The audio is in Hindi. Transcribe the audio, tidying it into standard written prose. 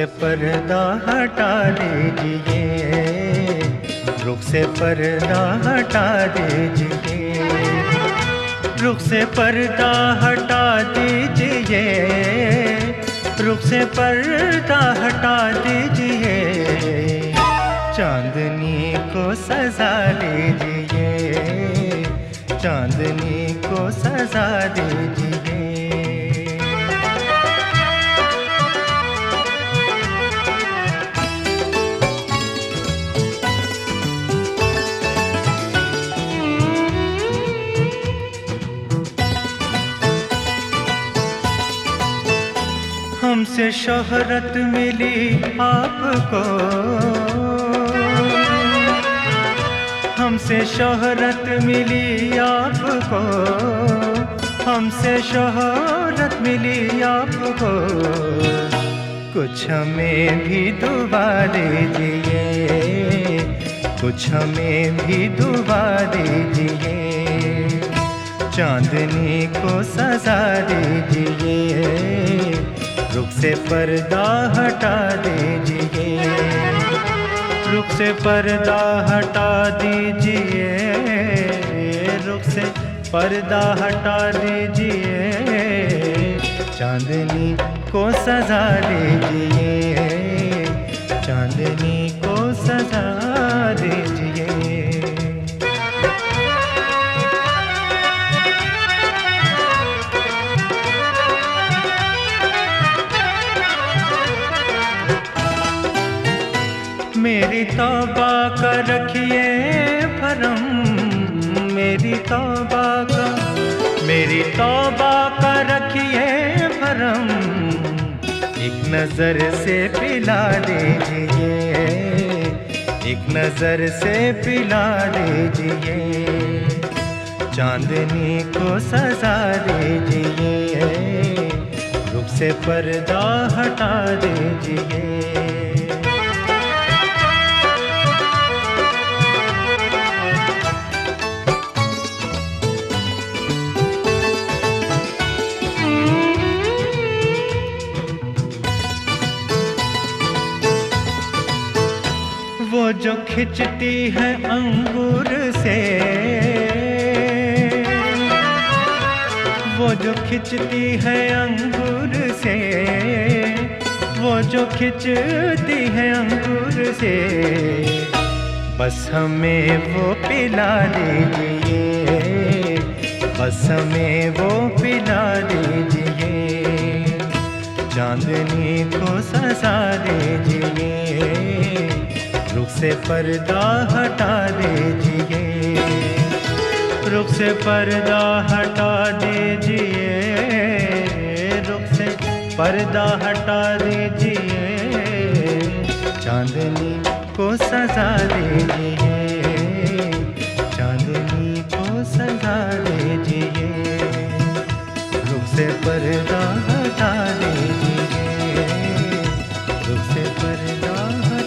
पर्दा हटा दीजिए, रुख से पर्दा हटा दीजिए, रुख से पर्दा हटा दीजिए, रुख से पर्दा हटा दीजिए, चांदनी को सजा दीजिए, चांदनी को सजा दीजिए। हमसे शोहरत मिली आपको, हमसे शोहरत मिली आपको, हमसे शोहरत मिली आपको, कुछ हमें भी दुआ दीजिए, कुछ हमें भी दुआ दीजिए, चांदनी को सजा दीजिए, रुख से पर्दा हटा दीजिए, रुख से पर्दा हटा दीजिए, रुख से पर्दा हटा दीजिए, चांदनी को सजा दीजिए, चांदनी को सजा दीजिए। मेरी तौबा का रखिए भरम, मेरी तौबा का, मेरी तौबा का रखिए भरम, एक नजर से पिला दीजिए, एक नजर से पिला दीजिए, चांदनी को सजा दीजिए, रुख से पर्दा हटा दीजिए। वो जो खिंचती है अंगूर से, वो जो खिंचती है अंगूर से, वो जो खिंचती है अंगूर से, बस हमें वो पिला दीजिए, बस हमें वो पिला दीजिए, चांदनी को सजा दीजिए, रुख से पर्दा हटा दीजिए, रुख से पर्दा हटा दीजिए, रुख से पर्दा हटा दीजिए, चांदनी को सजा दीजिए, चांदनी को सजा दीजिए, रुख से पर्दा हटा दीजिए, रुख से पर्दा